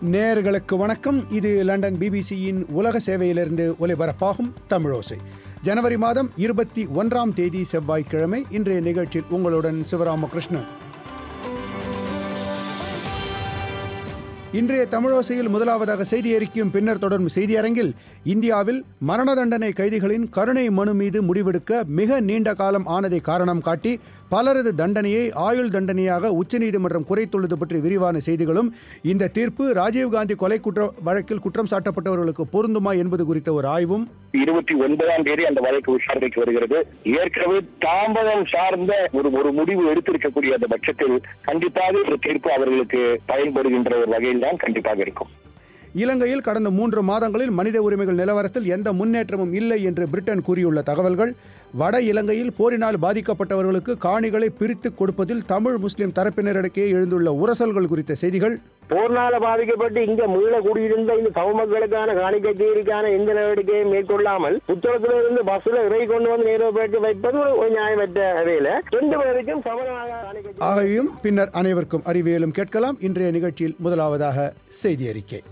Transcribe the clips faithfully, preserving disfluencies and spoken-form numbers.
நேயர்களுக்கு வணக்கம். இது லண்டன் பிபிசியின் உலக சேவையிலிருந்து ஒலிபரப்பாகும் தமிழோசை. ஜனவரி மாதம் இருபத்தி ஒன்றாம் தேதி செவ்வாய்க்கிழமை. இன்றைய நிகழ்ச்சியில் உங்களுடன் சிவராமகிருஷ்ணன். இன்றைய தமிழோசையில் முதலாவதாக செய்தி அறிக்கையும் பின்னர் தொடரும் செய்தி அரங்கில் இந்தியாவில் மரண தண்டனை கைதிகளின் கருணை மனு மீது முடிவெடுக்க மிக நீண்ட காலம் ஆனதை காரணம் காட்டி பலரது தண்டனையை ஆயுள் தண்டனையாக உச்சநீதிமன்றம் குறைத்துள்ளது பற்றி விரிவான செய்திகளும், இந்த தீர்ப்பு ராஜீவ்காந்தி கொலை குற்ற வழக்கில் குற்றம் சாட்டப்பட்டவர்களுக்கு பொருந்துமா என்பது குறித்த ஒரு ஆய்வும். இருபத்தி ஒன்பதாம் தேதி அந்த வழக்கு விசாரணைக்கு வருகிறது. ஏற்கனவே தாமதம் சார்ந்த ஒரு ஒரு முடிவு எடுத்திருக்கக்கூடிய அந்த பட்சத்தில் கண்டிப்பாக இந்த தீர்ப்பு அவர்களுக்கு பயன்படுகின்ற ஒரு வகையில் தான் கண்டிப்பாக இருக்கும். இலங்கையில் கடந்த மூன்று மாதங்களில் மனித உரிமைகள் நிலவரத்தில் எந்த முன்னேற்றமும் இல்லை என்று பிரிட்டன் கூறியுள்ள தகவல்கள். வட இலங்கையில் போரினால் பாதிக்கப்பட்டவர்களுக்கு காணிகளை பிரித்து கொடுப்பதில் தமிழ் முஸ்லிம் தரப்பினரிடையே எழுந்துள்ள உரசல்கள் குறித்த செய்திகள். போர்னால பாதிக்கப்பட்டு இங்க மீள குடியிருந்த இந்த தமிழ் மக்களுக்கான காணிக்கை தீர்க்கான எந்த நடவடிக்கையும் மேற்கொள்ளாமல் புத்தகத்திலிருந்து பஸ்ல இறை கொண்டு வந்து நேரப்பட்டு வைப்பது ஒரு நியாயமற்ற வேலை. ரெண்டு பேருக்கும் சமமாக ஆகையும் பின்னர் அனைவருக்கும் அறிவியலும் கேட்கலாம். இன்றைய நிகழ்ச்சியில் முதலாவதாக செய்தி அறிக்கை.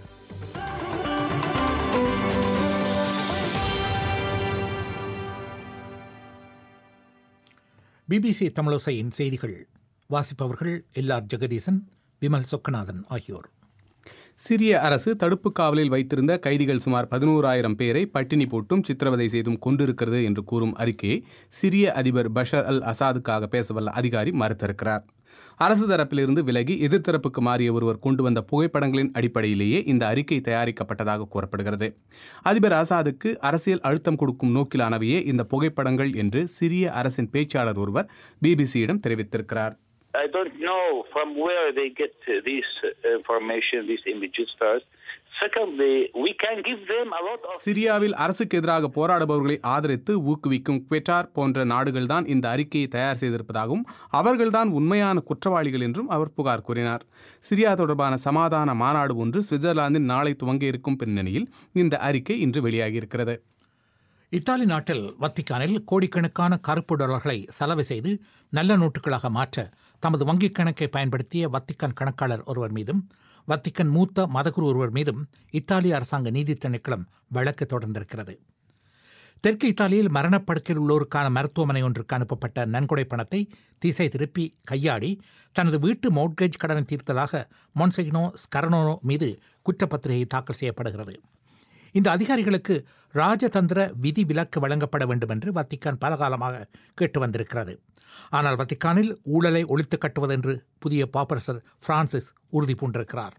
பிபிசி தமிழோசையின் செய்திகள் வாசிப்பவர்கள் எல்ஆர் ஜெகதீசன், விமல் சொக்கநாதன் ஆகியோர். சிரிய அரசு தடுப்பு காவலில் வைத்திருந்த கைதிகள் சுமார் பதினோராயிரம் பேரை பட்டினி போட்டும் சித்திரவதை செய்தும் கொண்டிருக்கிறது என்று கூறும் அறிக்கையை சிரிய அதிபர் பஷர் அல் அசாதுக்காக பேசவல்ல அதிகாரி மறுத்திருக்கிறார். அரசு தரப்பிலிருந்து விலகி எதிர்த்தரப்புக்கு மாறிய ஒருவர் கொண்டு வந்த புகைப்படங்களின் அடிப்படையிலேயே இந்த அறிக்கை தயாரிக்கப்பட்டதாக கூறப்படுகிறது. அதிபர் அசாதுக்கு அரசியல் அழுத்தம் கொடுக்கும் நோக்கிலானவையே இந்த புகைப்படங்கள் என்று சிரிய அரசின் பேச்சாளர் ஒருவர் பிபிசியிடம் தெரிவித்திருக்கிறார். I don't know from where they get this information, these images first. Secondly, we can give them a lot of... சிரியாவில் அரசுக்கு எதிராக போராடுபவர்களை ஆதரித்து ஊக்குவிக்கும் குவெட்டார் போன்ற நாடுகள்தான் இந்த அறிக்கையை தயார் செய்திருப்பதாகவும் அவர்கள்தான் உண்மையான குற்றவாளிகள் என்றும் அவர் புகார் கூறினார். சிரியா தொடர்பான சமாதான மாநாடு ஒன்று சுவிட்சர்லாந்தில் நாளை துவங்க இருக்கும் பின்னணியில் இந்த அறிக்கை இன்று வெளியாகியிருக்கிறது. இத்தாலி நாட்டில் வத்திக்கானில் கோடிக்கணக்கான கருப்பு டாலர்களை செலவு செய்து நல்ல நோட்டுகளாக மாற்ற தமது வங்கிக் கணக்கை பயன்படுத்திய வத்திக்கான் கணக்காளர் ஒருவர் மீதும் வத்திக்கன் மூத்த மதகுரு ஒருவர் மீதும் இத்தாலிய அரசாங்க நீதி திணைக்களம் வழக்கு தொடர்ந்திருக்கிறது. தெற்கு இத்தாலியில் மரணப்படுக்கையில் உள்ளோருக்கான மருத்துவமனை ஒன்றுக்கு அனுப்பப்பட்ட நன்கொடை பணத்தை திசை திருப்பி கையாடி தனது வீட்டு மோட்கேஜ் கடனை தீர்த்ததாக மொன்செகினோ ஸ்கரனோ மீது குற்றப்பத்திரிகை தாக்கல் செய்யப்படுகிறது. இந்த அதிகாரிகளுக்கு ராஜதந்திர விதி விலக்கு வழங்கப்பட வேண்டும் என்று வத்திக்கான் பலகாலமாக கேட்டு வந்திருக்கிறது. ஆனால் வத்திக்கானில் ஊழலை ஒழித்து கட்டுவதென்று புதிய பாப்பரசர் பிரான்சிஸ் உறுதி பூண்டிருக்கிறார்.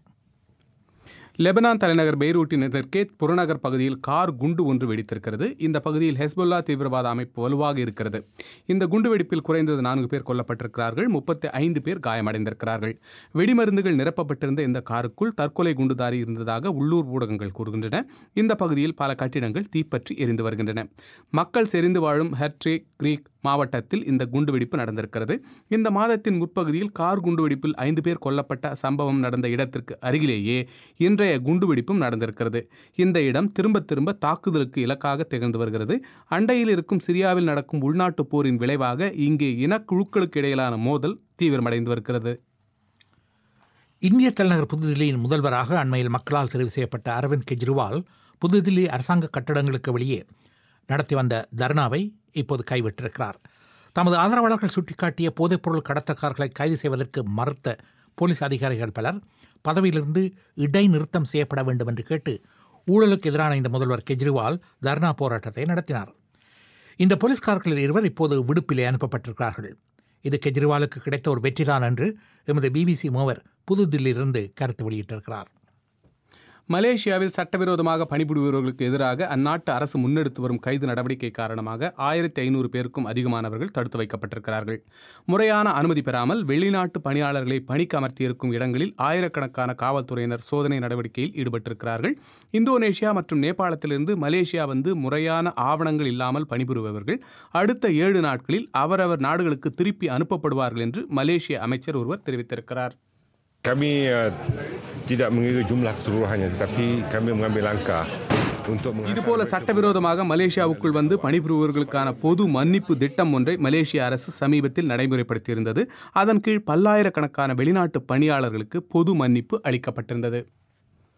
லெபனான் தலைநகர் பெய்ரூட்டின் தெற்கே புறநகர் பகுதியில் கார் குண்டு ஒன்று வெடித்திருக்கிறது. இந்த பகுதியில் ஹெஸ்புல்லா தீவிரவாத அமைப்பு வலுவாக இருக்கிறது. இந்த குண்டுவெடிப்பில் குறைந்தது நான்கு பேர் கொல்லப்பட்டிருக்கிறார்கள், முப்பத்தி ஐந்து பேர் காயமடைந்திருக்கிறார்கள். வெடிமருந்துகள் நிரப்பப்பட்டிருந்த இந்த காருக்குள் தற்கொலை குண்டுதாரி இருந்ததாக உள்ளூர் ஊடகங்கள் கூறுகின்றன. இந்த பகுதியில் பல கட்டிடங்கள் தீப்பற்றி எரிந்து வருகின்றன. மக்கள் செறிந்து வாழும் ஹெர்ட்ரே கிரீக் மாவட்டத்தில் இந்த குண்டுவெடிப்பு நடந்திருக்கிறது. இந்த மாதத்தின் முற்பகுதியில் கார் குண்டுவெடிப்பில் ஐந்து பேர் கொல்லப்பட்ட சம்பவம் நடந்த இடத்திற்கு அருகிலேயே இன்றைய குண்டுவெடிப்பும் நடந்திருக்கிறது. இந்த இடம் திரும்ப திரும்ப தாக்குதலுக்கு இலக்காக திகழ்ந்து வருகிறது. அண்டையில் இருக்கும் சிரியாவில் நடக்கும் உள்நாட்டு போரின் விளைவாக இங்கே இனக்குழுக்களுக்கு இடையிலான மோதல் தீவிரமடைந்து வருகிறது. இந்திய தலைநகர் புதுதில்லியின் முதல்வராக அண்மையில் மக்களால் தெரிவு செய்யப்பட்ட அரவிந்த் கெஜ்ரிவால் புதுதில்லி அரசாங்க கட்டடங்களுக்கு வெளியே நடத்தி வந்த தர்ணாவை இப்போது கைவிட்டிருக்கிறார். தமது ஆதரவாளர்கள் சுட்டிக்காட்டிய போதைப்பொருள் கடத்தக்காரர்களை கைது செய்வதற்கு மறுத்த போலீஸ் அதிகாரிகள் பலர் பதவியிலிருந்து இடைநிறுத்தம் செய்யப்பட வேண்டும் என்று கேட்டு ஊழலுக்கு எதிரான இந்த முதல்வர் கெஜ்ரிவால் தர்ணா போராட்டத்தை நடத்தினார். இந்த போலீஸ்காரர்களில் இருவர் இப்போது விடுப்பிலே அனுப்பப்பட்டிருக்கிறார்கள். இது கெஜ்ரிவாலுக்கு கிடைத்த ஒரு வெற்றிதான் என்று எமது பிபிசி மூவர் புதுதில்லியிலிருந்து கருத்து வெளியிட்டிருக்கிறார். மலேசியாவில் சட்டவிரோதமாக பணிபுரிபவர்களுக்கு எதிராக அந்நாட்டு அரசு முன்னெடுத்து வரும் கைது நடவடிக்கை காரணமாக ஆயிரத்தி ஐநூறு பேருக்கும் அதிகமானவர்கள் தடுத்து வைக்கப்பட்டிருக்கிறார்கள். முறையான அனுமதி பெறாமல் வெளிநாட்டு பணியாளர்களை பணிக்கு அமர்த்தியிருக்கும் இடங்களில் ஆயிரக்கணக்கான காவல்துறையினர் சோதனை நடவடிக்கையில் ஈடுபட்டிருக்கிறார்கள். இந்தோனேஷியா மற்றும் நேபாளத்திலிருந்து மலேசியா வந்து முறையான ஆவணங்கள் இல்லாமல் பணிபுரிபவர்கள் அடுத்த ஏழு நாட்களில் அவரவர் நாடுகளுக்கு திருப்பி அனுப்பப்படுவார்கள் என்று மலேசிய அமைச்சர் ஒருவர் தெரிவித்திருக்கிறார். Kami uh, tidak mengira jumlah keseluruhannya, tetapi kami mengambil langkah untuk இதுபோல சட்டவிரோதமாக மலேசியாவுக்குள் வந்து பணிபுரிபவர்களுக்கான பொது மன்னிப்பு திட்டம் ஒன்றை மலேசிய அரசு சமீபத்தில் நடைமுறைப்படுத்தியிருந்தது. அதன் கீழ் பல்லாயிரக்கணக்கான வெளிநாட்டு பணியாளர்களுக்கு பொது மன்னிப்பு அளிக்கப்பட்டிருந்தது.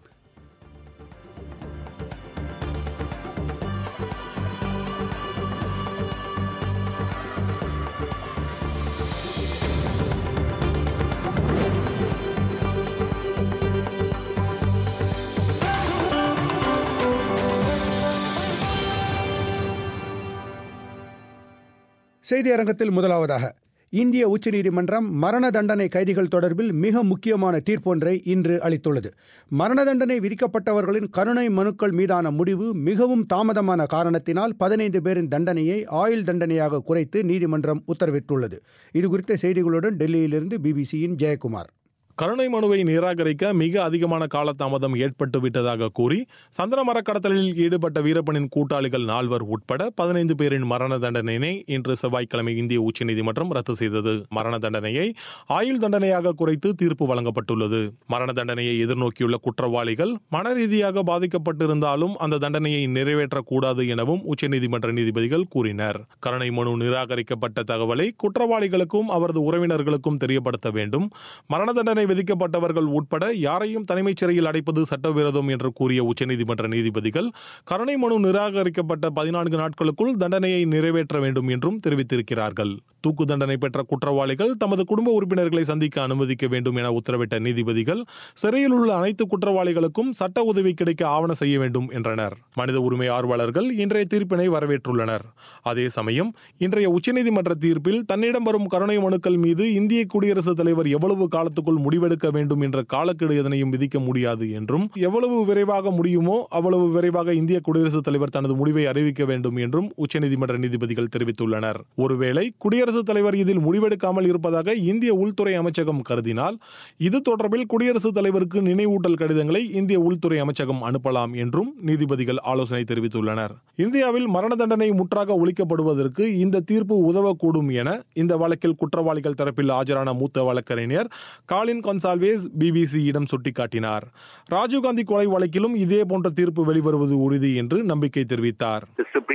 செய்தி அரங்கத்தில் முதலாவதாக இந்திய உச்சநீதிமன்றம் மரண தண்டனை கைதிகள் தொடர்பில் மிக முக்கியமான தீர்ப்பொன்றை இன்று அளித்துள்ளது. மரண தண்டனை விதிக்கப்பட்டவர்களின் கருணை மனுக்கள் மீதான முடிவு மிகவும் தாமதமான காரணத்தினால் பதினைந்து பேரின் தண்டனையை ஆயுள் தண்டனையாக குறைத்து நீதிமன்றம் உத்தரவிட்டுள்ளது. இதுகுறித்த செய்திகளுடன் டெல்லியிலிருந்து பிபிசியின் ஜெயக்குமார். கருணை மனுவை நிராகரிக்க மிக அதிகமான காலதாமதம் ஏற்பட்டு விட்டதாக கூறி சந்தன மரக்கடத்தலில் ஈடுபட்ட வீரப்பனின் கூட்டாளிகள் நால்வர் உட்பட பதினைந்து பேரின் மரண தண்டனையை இன்று செவ்வாய்க்கிழமை இந்திய உச்சநீதிமன்றம் ரத்து செய்தது. மரண தண்டனையை ஆயுள் தண்டனையாக குறைத்து தீர்ப்பு வழங்கப்பட்டுள்ளது. மரண தண்டனையை எதிர்நோக்கியுள்ள குற்றவாளிகள் மன ரீதியாக பாதிக்கப்பட்டிருந்தாலும் அந்த தண்டனையை நிறைவேற்றக்கூடாது எனவும் உச்சநீதிமன்ற நீதிபதிகள் கூறினர். கருணை மனு நிராகரிக்கப்பட்ட தகவலை குற்றவாளிகளுக்கும் அவரது உறவினர்களுக்கும் தெரியப்படுத்த வேண்டும். மரண தண்டனை விதிக்கப்பட்டவர்கள் உட்பட யாரையும் தனிமைச் சிறையில் அடைப்பது சட்டவிரோதம் என்று கூறிய உச்சநீதிமன்ற நீதிபதிகள் கருணை மனு நிராகரிக்கப்பட்ட பதினான்கு நாட்களுக்குள் தண்டனையை நிறைவேற்ற வேண்டும் என்றும் தெரிவித்திருக்கிறார்கள். தூக்கு தண்டனை பெற்ற குற்றவாளிகள் தமது குடும்ப உறுப்பினர்களை சந்திக்க அனுமதிக்க வேண்டும் என உத்தரவிட்ட நீதிபதிகள் சிறையில் உள்ள அனைத்து குற்றவாளிகளுக்கும் சட்ட உதவி கிடைக்க ஆவண செய்ய வேண்டும் என்றனர். மனித உரிமை ஆர்வலர்கள் இன்றைய தீர்ப்பினை வரவேற்றுள்ளனர். அதே சமயம் இன்றைய உச்சநீதிமன்ற தீர்ப்பில் தன்னிடம் வரும் கருணை மனுக்கள் மீது இந்திய குடியரசுத் தலைவர் எவ்வளவு காலத்துக்குள் முடிவெடுக்க வேண்டும் என்ற காலக்கெடு எதனையும் விதிக்க முடியாது என்றும் எவ்வளவு விரைவாக முடியுமோ அவ்வளவு விரைவாக இந்திய குடியரசுத் தலைவர் தனது முடிவை அறிவிக்க வேண்டும் என்றும் உச்சநீதிமன்ற நீதிபதிகள் தெரிவித்துள்ளனர். ஒருவேளை குடியரசுத் தலைவர் இதில் முடிவெடுக்காமல் இருப்பதாக இந்திய உள்துறை அமைச்சகம் கருதினால் இது தொடர்பில் குடியரசுத் தலைவருக்கு நினைவூட்டல் கடிதங்களை இந்திய உள்துறை அமைச்சகம் அனுப்பலாம் என்றும் நீதிபதிகள் ஆலோசனை தெரிவித்துள்ளனர். இந்தியாவில் மரண தண்டனை முற்றாக ஒழிக்கப்படுவதற்கு இந்த தீர்ப்பு உதவக்கூடும் என இந்த வழக்கில் குற்றவாளிகள் தரப்பில் ஆஜரான மூத்த வழக்கறிஞர் காலின் கொன்சால்வேஸ் பிபிசியிடம் சுட்டிக்காட்டினார். ராஜீவ்காந்தி கொலை வழக்கிலும் இதே போன்ற தீர்ப்பு வெளிவருவது உறுதி என்று நம்பிக்கை தெரிவித்தார்.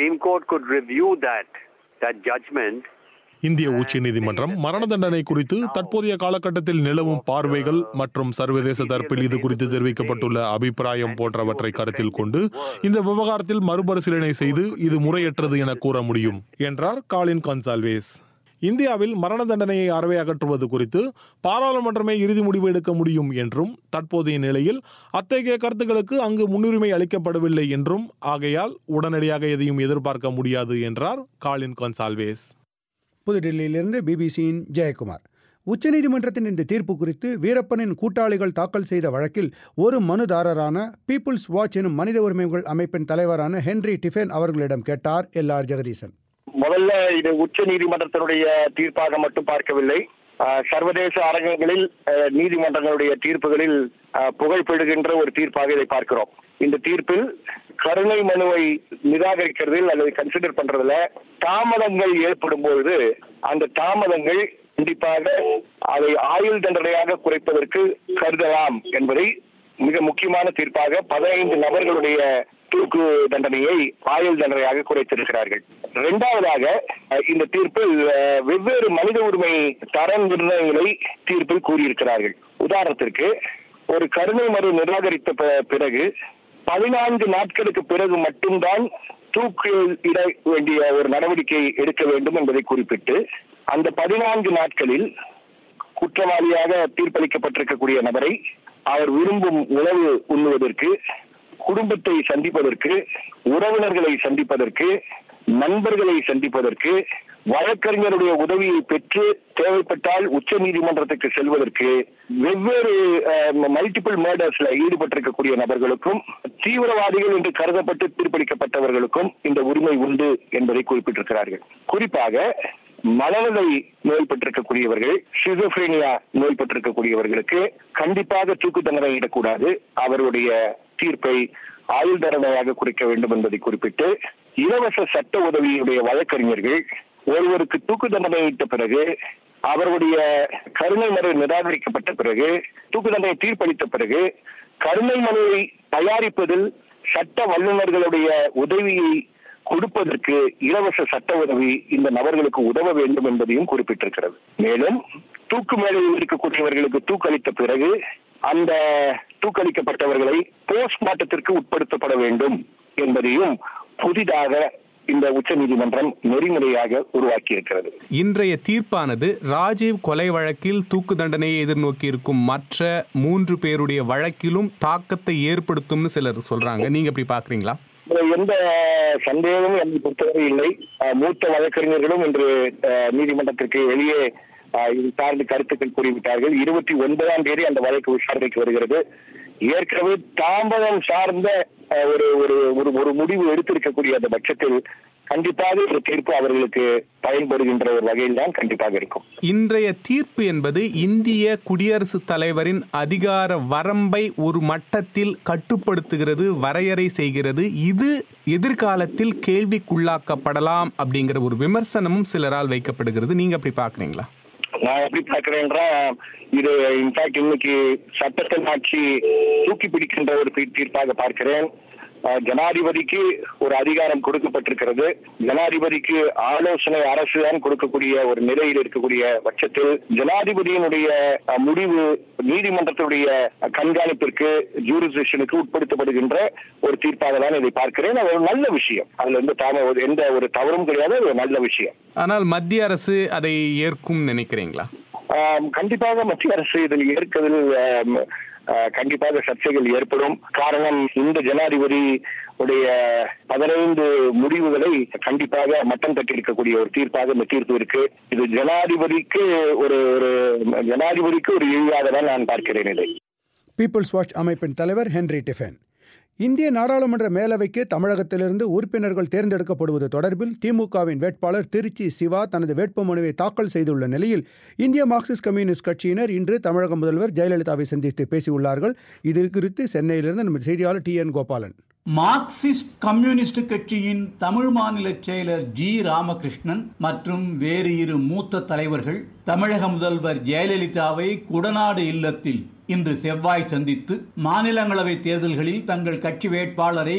இந்திய உச்சநீதிமன்றம் மரண தண்டனை குறித்து தற்போதைய காலகட்டத்தில் நிலவும் பார்வைகள் மற்றும் சர்வதேச தரப்பில் இது குறித்து தெரிவிக்கப்பட்டுள்ள அபிப்பிராயம் போன்றவற்றை கருத்தில் கொண்டு இந்த விவகாரத்தில் மறுபரிசீலனை செய்து இது முறையற்றது என கூற முடியும் என்றார் காலின் கொன்சால்வேஸ். இந்தியாவில் மரண தண்டனையை அறவே அகற்றுவது குறித்து பாராளுமன்றமே இறுதி முடிவு எடுக்க முடியும் என்றும் தற்போதைய நிலையில் அத்தகைய கருத்துக்களுக்கு அங்கு முன்னுரிமை அளிக்கப்படவில்லை என்றும் ஆகையால் உடனடியாக எதையும் எதிர்பார்க்க முடியாது என்றார் காலின் கொன்சால்வேஸ். புதுடில்லியிலிருந்து பிபிசியின் ஜெயக்குமார். உச்சநீதிமன்றத்தின் இந்த தீர்ப்பு குறித்து வீரப்பனின் கூட்டாளிகள் தாக்கல் செய்த வழக்கில் ஒரு மனுதாரரான பீப்புள்ஸ் வாட்ச் எனும் மனித உரிமைகள் அமைப்பின் தலைவரான ஹென்றி டிஃபென் அவர்களிடம் கேட்டார் எல் ஆர் ஜெகதீசன். முதல்ல இது உச்ச நீதிமன்றத்தினுடைய தீர்ப்பாக மட்டும் பார்க்கவில்லை, சர்வதேச அரங்கங்களில் நீதிமன்றங்களுடைய தீர்ப்புகளில் புகழ்பெறுகின்ற ஒரு தீர்ப்பாக இதை பார்க்கிறோம். இந்த தீர்ப்பில் கருணை மனுவை நிராகரிக்கிறதில் அல்லது கன்சிடர் பண்றதுல தாமதங்கள் ஏற்படும் பொழுது அந்த தாமதங்கள் கண்டிப்பாக அதை ஆயுள் தண்டனையாக குறைப்பதற்கு கருதலாம் என்பதை மிக முக்கியமான தீர்ப்பாக பதினைந்து நபர்களுடைய தூக்கு தண்டனையை ஆயுள் தண்டனையாக குறைத்திருக்கிறார்கள். இரண்டாவதாக இந்த தீர்ப்பில் வெவ்வேறு மனித உரிமை தர நிர்ணயங்களை தீர்ப்பில் கூறியிருக்கிறார்கள். உதாரணத்திற்கு ஒரு கருணை மனு நிராகரித்த பிறகு பதினான்கு நாட்களுக்கு பிறகு மட்டும்தான் தூக்கு இட வேண்டிய ஒரு நடவடிக்கை எடுக்க வேண்டும் என்பதை குறிப்பிட்டு அந்த பதினான்கு நாட்களில் குற்றவாளியாக தீர்ப்பளிக்கப்பட்டிருக்கக்கூடிய நபரை அவர் விரும்பும் உணவு உண்ணுவதற்கு, குடும்பத்தை சந்திப்பதற்கு, உறவினர்களை சந்திப்பதற்கு, நண்பர்களை சந்திப்பதற்கு, வழக்கறிஞருடைய உதவியை பெற்று தேவைப்பட்டால் உச்ச நீதிமன்றத்துக்கு செல்வதற்கு, வெவ்வேறு மல்டிபிள் மர்டர்ஸ்ல ஈடுபட்டிருக்கக்கூடிய நபர்களுக்கும் தீவிரவாதிகள் என்று கருதப்பட்டு தீர்ப்பளிக்கப்பட்டவர்களுக்கும் இந்த உரிமை உண்டு என்பதை குறிப்பிட்டிருக்கிறார்கள். குறிப்பாக மனநலை நோய் பெற்றிருக்கக்கூடியவர்கள், ஷிசோஃப்ரேனியா நோய் பெற்றிருக்கக்கூடியவர்களுக்கு கண்டிப்பாக தூக்கு தண்டனை இடக்கூடாது, அவருடைய தீர்ப்பை ஆயுள் தண்டனையாக குறைக்க வேண்டும் என்பதை குறிப்பிட்டு இலவச சட்ட உதவியுடைய வழக்கறிஞர்கள் ஒருவருக்கு தூக்கு தண்டனை இட்ட பிறகு, அவருடைய கருணை மனு நிராகரிக்கப்பட்ட பிறகு, தூக்கு தண்டனை தீர்ப்பளித்த பிறகு கருணை மனுவை தயாரிப்பதில் சட்ட வல்லுநர்களுடைய உதவியை கொடுப்பதற்கு இலவச சட்ட உதவி இந்த நபர்களுக்கு உதவ வேண்டும் என்பதையும் குறிப்பிட்டிருக்கிறது. மேலும் தூக்கு மேடையில் இருக்கக்கூடியவர்களுக்கு தூக்களித்த பிறகு அந்த தூக்களிக்கப்பட்டவர்களை போஸ்ட்மார்ட்டத்திற்கு உட்படுத்தப்பட வேண்டும் என்பதையும் புதிதாக இந்த உச்ச நீதிமன்றம் நெறிமுறையாக உருவாக்கி இருக்கிறது. இன்றைய தீர்ப்பானது ராஜீவ் கொலை வழக்கில் தூக்கு தண்டனையை எதிர்நோக்கி இருக்கும் மற்ற மூன்று பேருடைய வழக்கிலும் தாக்கத்தை ஏற்படுத்தும்னு சிலர் சொல்றாங்க. நீங்க எப்படி பாக்குறீங்களா? எந்த சந்தேகமும் என்னை பொறுத்தவரை இல்லை. மூத்த வழக்கறிஞர்களும் இன்று நீதிமன்றத்திற்கு வெளியே இது சார்ந்து கருத்துக்கள் கூறிவிட்டார்கள். இருபத்தி ஒன்பதாம் தேதி அந்த வழக்கு விசாரணைக்கு வருகிறது. ஏற்கனவே தாம்பரம் சார்ந்த ஒரு ஒரு ஒரு முடிவு எடுத்திருக்கக்கூடிய அந்த பட்சத்தில் கண்டிப்பாக இந்த தீர்ப்பு அவர்களுக்கு பயன்படுகின்ற ஒரு வகையில் தான் கண்டிப்பாக இருக்கும். இன்றைய தீர்ப்பு என்பது இந்திய குடியரசுத் தலைவரின் அதிகார வரம்பை ஒரு மட்டத்தில் கட்டுப்படுத்துகிறது, வரையறை செய்கிறது. இது எதிர்காலத்தில் கேள்விக்குள்ளாக்கப்படலாம் அப்படிங்கிற ஒரு விமர்சனமும் சிலரால் வைக்கப்படுகிறது. நீங்க அப்படி பாக்குறீங்களா? நான் எப்படி பார்க்கிறேன்றா, இது இன்ஃபேக்ட் இன்னைக்கு சட்டத்தின் ஆட்சி தூக்கி பிடிக்கின்ற ஒரு தீர்ப்பாக பார்க்கிறேன். ஜனாதிபதிக்கு ஒரு அதிகாரம் கொடுக்கப்பட்டிருக்கிறது. ஜனாதிபதிக்கு ஆலோசனை அரசு தான் கொடுக்கக்கூடிய ஒரு நிலையில் இருக்கக்கூடிய பட்சத்தில் ஜனாதிபதியினுடைய முடிவு நீதிமன்றத்துடைய கண்காணிப்பிற்கு ஜூரிஸ்டிக்ஷனுக்கு உட்படுத்தப்படுகின்ற ஒரு தீர்ப்பாக தான் இதை பார்க்கிறேன். அது ஒரு நல்ல விஷயம். அதுல இருந்து எந்த ஒரு தவறும் கிடையாது. ஒரு நல்ல விஷயம். ஆனால் மத்திய அரசு அதை ஏற்கும் நினைக்கிறீங்களா? கண்டிப்பாக மத்திய அரசு இதில் ஏற்கதில் கண்டிப்பாக சர்ச்சைகள் ஏற்படும். காரணம், இந்த ஜனாதிபதி உடைய பதினைந்து முடிவுகளை கண்டிப்பாக மட்டம் தட்டியிருக்கக்கூடிய ஒரு தீர்ப்பாக இந்த தீர்ப்பு இருக்கு. இது ஜனாதிபதிக்கு ஒரு ஒரு ஜனாதிபதிக்கு ஒரு இழிவாக தான் நான் பார்க்கிறேன் இதை. பீப்புள்ஸ் வாட்ச் அமைப்பின் தலைவர் ஹென்றி டிஃபன். இந்திய நாடாளுமன்ற மேலவைக்கு தமிழகத்திலிருந்து உறுப்பினர்கள் தேர்ந்தெடுக்கப்படுவது தொடர்பில் திமுகவின் வேட்பாளர் திருச்சி சிவா தனது வேட்புமனுவை தாக்கல் செய்துள்ள நிலையில் இந்திய மார்க்சிஸ்ட் கம்யூனிஸ்ட் கட்சியினர் இன்று தமிழக முதல்வர் ஜெயலலிதாவை சந்தித்து பேசியுள்ளார்கள். இது குறித்து சென்னையிலிருந்து நம்ம செய்தியாளர் T N Gopalan. Marxist Communist கட்சியின் தமிழ் மாநில செயலர் ஜி ராமகிருஷ்ணன் மற்றும் வேறு இரு மூத்த தலைவர்கள் தமிழக முதல்வர் ஜெயலலிதாவை குடநாடு இல்லத்தில் இன்று செவ்வாய் சந்தித்து மாநிலங்களவை தேர்தல்களில் தங்கள் கட்சி வேட்பாளரை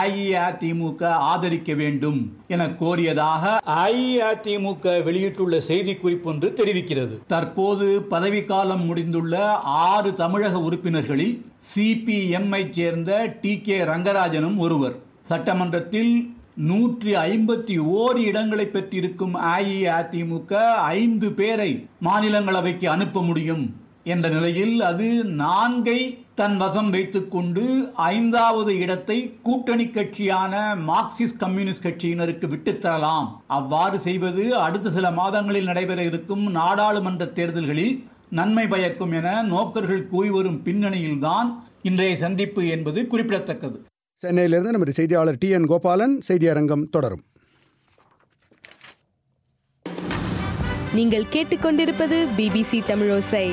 அஇஅதிமுக ஆதரிக்க வேண்டும் என கோரியதாக அஇஅதிமுக வெளியிட்டுள்ள செய்திக்குறிப்பு ஒன்று தெரிவிக்கிறது. தற்போது பதவிக்காலம் முடிந்துள்ள ஆறு தமிழக உறுப்பினர்களில் சிபிஎம்ஐ சேர்ந்த டி கே ரங்கராஜனும் ஒருவர். சட்டமன்றத்தில் நூற்றி ஐம்பத்தி ஓர் இடங்களை பெற்றிருக்கும் அஇஅதிமுக ஐந்து பேரை மாநிலங்களவைக்கு அனுப்ப முடியும் என்ற நிலையில் அது நான்கை தன் வசம் வைத்துக் கொண்டு ஐந்தாவது இடத்தை கூட்டணி கட்சியான மார்க்சிஸ்ட் கம்யூனிஸ்ட் கட்சியினருக்கு விட்டுத்தரலாம். அவ்வாறு செய்வது அடுத்த சில மாதங்களில் நடைபெற இருக்கும் நாடாளுமன்ற தேர்தல்களில் நன்மை பயக்கும் என நோக்கர்கள் கூறி வரும் பின்னணியில்தான் இன்றைய சந்திப்பு என்பது குறிப்பிடத்தக்கது. சென்னையிலிருந்து நமது செய்தியாளர் டி என் கோபாலன். செய்தி அரங்கம் தொடரும். நீங்கள் கேட்டுக்கொண்டிருப்பது பிபிசி தமிழோசை.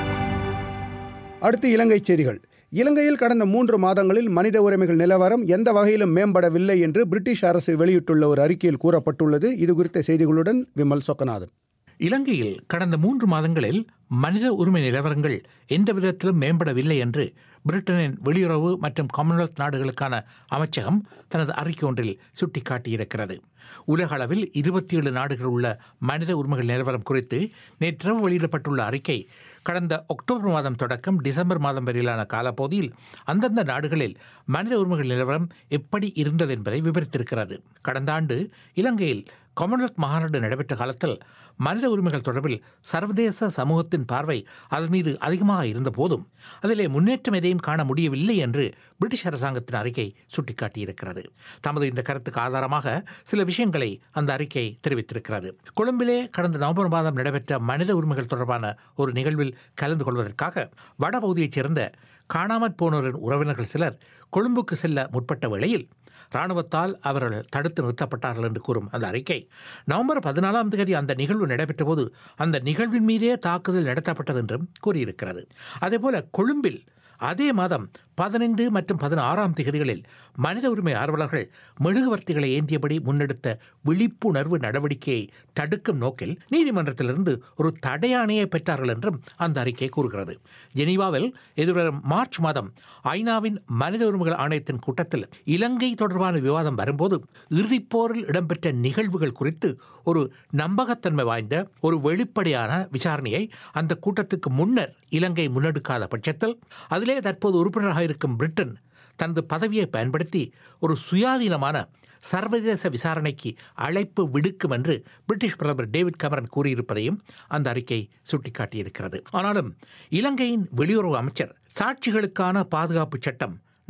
அடுத்து இலங்கை செய்திகள். இலங்கையில் கடந்த மூன்று மாதங்களில் மனித உரிமைகள் நிலவரம் எந்த வகையிலும் மேம்படவில்லை என்று பிரிட்டிஷ் அரசு வெளியிட்டுள்ள ஒரு அறிக்கையில் கூறப்பட்டுள்ளது. இது குறித்த செய்திகளுடன் விமல் சொக்கநாதன். இலங்கையில் கடந்த மூன்று மாதங்களில் மனித உரிமை நிலவரங்கள் எந்த விதத்திலும் மேம்படவில்லை என்று பிரிட்டனின் வெளியுறவு மற்றும் காமன்வெல்த் நாடுகளுக்கான அமைச்சகம் தனது அறிக்கை ஒன்றில் சுட்டிக்காட்டியிருக்கிறது. உலக அளவில் இருபத்தி ஏழு நாடுகள் உள்ள மனித உரிமைகள் நிலவரம் குறித்து நேற்றிரவு வெளியிடப்பட்டுள்ள அறிக்கை கடந்த அக்டோபர் மாதம் தொடக்கம் டிசம்பர் மாதம் வரையிலான காலப்பகுதியில் அந்தந்த நாடுகளில் மனித உரிமைகள் நிலவரம் எப்படி இருந்தது என்பதை விவரித்திருக்கிறது. கடந்த ஆண்டு இலங்கையில் காமன்வெல்த் மாநாடு நடைபெற்ற காலத்தில் மனித உரிமைகள் தொடர்பில் சர்வதேச சமூகத்தின் பார்வை அதன் மீது அதிகமாக இருந்த போதும் அதிலே முன்னேற்றம் எதையும் காண முடியவில்லை என்று பிரிட்டிஷ் அரசாங்கத்தின் அறிக்கை சுட்டிக்காட்டியிருக்கிறது. தமது இந்த கருத்துக்கு ஆதாரமாக சில விஷயங்களை அந்த அறிக்கை தெரிவித்திருக்கிறது. கொழும்பிலே கடந்த நவம்பர் மாதம் நடைபெற்ற மனித உரிமைகள் தொடர்பான ஒரு நிகழ்வில் கலந்து கொள்வதற்காக வடபகுதியைச் சேர்ந்த காணாமற் போனோரின் உறவினர்கள் சிலர் கொழும்புக்கு செல்ல முற்பட்ட வேளையில் இராணுவத்தால் அவர்கள் தடுத்து நிறுத்தப்பட்டார்கள் என்று கூறும் அந்த அறிக்கை நவம்பர் பதினாலாம் தேதி அந்த நிகழ்வு நடைபெற்ற போது அந்த நிகழ்வின் மீதே தாக்குதல் நடத்தப்பட்டது என்றும் கூறியிருக்கிறது. அதேபோல கொழும்பில் அதே மாதம் பதினைந்து மற்றும் பதினாறாம் தேதிகளில் மனித உரிமை ஆர்வலர்கள் மெழுகுவர்த்திகளை ஏந்தியபடி முன்னெடுத்த விழிப்புணர்வு நடவடிக்கையை தடுக்கும் நோக்கில் நீதிமன்றத்திலிருந்து ஒரு தடையாணையை பெற்றார்கள் என்றும் அந்த அறிக்கை கூறுகிறது. ஜெனீவாவில் எதிர்வரும் மார்ச் மாதம் ஐநாவின் மனித உரிமைகள் ஆணையத்தின் கூட்டத்தில் இலங்கை தொடர்பான விவாதம் வரும்போது இறுதிப்போரில் இடம்பெற்ற நிகழ்வுகள் குறித்து ஒரு நம்பகத்தன்மை வாய்ந்த ஒரு வெளிப்படையான விசாரணையை அந்த கூட்டத்துக்கு முன்னர் இலங்கை முன்னெடுக்காத பட்சத்தில் அதிலே தற்போது உறுப்பினராக இருக்கும் பிரிட்டன் தனது பதவியை பயன்படுத்தி ஒரு சுயாதீனமான சர்வதேச விசாரணைக்கு அழைப்பு விடுக்கும் என்று பிரிட்டிஷ் பிரதமர் டேவிட் கமரன் கூறியிருப்பதையும் அந்த அறிக்கை சுட்டிக்காட்டியிருக்கிறது. ஆனாலும் இலங்கையின் வெளியுறவு அமைச்சர் சாட்சிகளுக்கான பாதுகாப்பு சட்டம்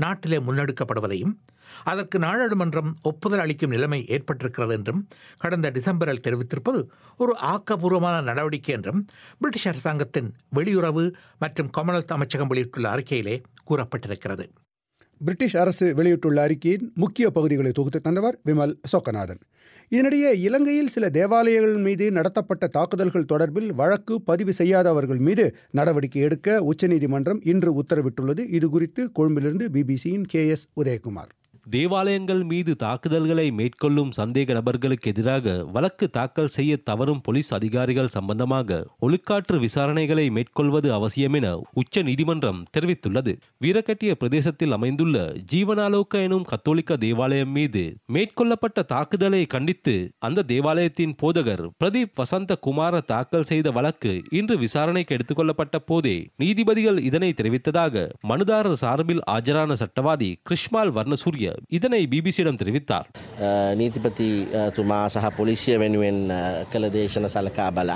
நாட்டிலே முன்னெடுக்கப்படுவதையும் அதற்கு நாடாளுமன்றம் ஒப்புதல் அளிக்கும் நிலைமை ஏற்பட்டிருக்கிறது என்றும் கடந்த டிசம்பரில் தெரிவித்திருப்பது ஒரு ஆக்கப்பூர்வமான நடவடிக்கை என்றும் பிரிட்டிஷ் அரசாங்கத்தின் வெளியுறவு மற்றும் காமன்வெல்த் அமைச்சகம் வெளியிட்டுள்ள அறிக்கையிலே கூறப்பட்டிருக்கிறது. பிரிட்டிஷ் அரசு வெளியிட்டுள்ள அறிக்கையின் முக்கிய பகுதிகளை தொகுத்து தந்தவர் விமல் சொக்கநாதன். இதனிடையே இலங்கையில் சில தேவாலயங்கள் மீது நடத்தப்பட்ட தாக்குதல்கள் தொடர்பில் வழக்கு பதிவு செய்யாதவர்கள் மீது நடவடிக்கை எடுக்க உச்சநீதிமன்றம் இன்று உத்தரவிட்டுள்ளது. இதுகுறித்து கொழும்பிலிருந்து பிபிசியின் கே எஸ் உதயகுமார். தேவாலயங்கள் மீது தாக்குதல்களை மேற்கொள்ளும் சந்தேக நபர்களுக்கு எதிராக வழக்கு தாக்கல் செய்ய தவறும் போலீஸ் அதிகாரிகள் சம்பந்தமாக ஒழுக்காற்று விசாரணைகளை மேற்கொள்வது அவசியம் என உச்ச நீதிமன்றம் தெரிவித்துள்ளது. வீரகட்டிய பிரதேசத்தில் அமைந்துள்ள ஜீவனாலோக எனும் கத்தோலிக்க தேவாலயம் மீது மேற்கொள்ளப்பட்ட தாக்குதலை கண்டித்து அந்த தேவாலயத்தின் போதகர் பிரதீப் வசந்த குமார தாக்கல் செய்த வழக்கு இன்று விசாரணைக்கு எடுத்துக் கொள்ளப்பட்ட போதே நீதிபதிகள் இதனை தெரிவித்ததாக மனுதாரர் சார்பில் ஆஜரான சட்டவாதி கிருஷ்மால் வர்ணசூரிய இதனை பிபிசியிடம் தெரிவித்தார். நீதிபதி துமா சහ පොලිසිය වෙනුවෙන් කළ දේශන සලකා බලා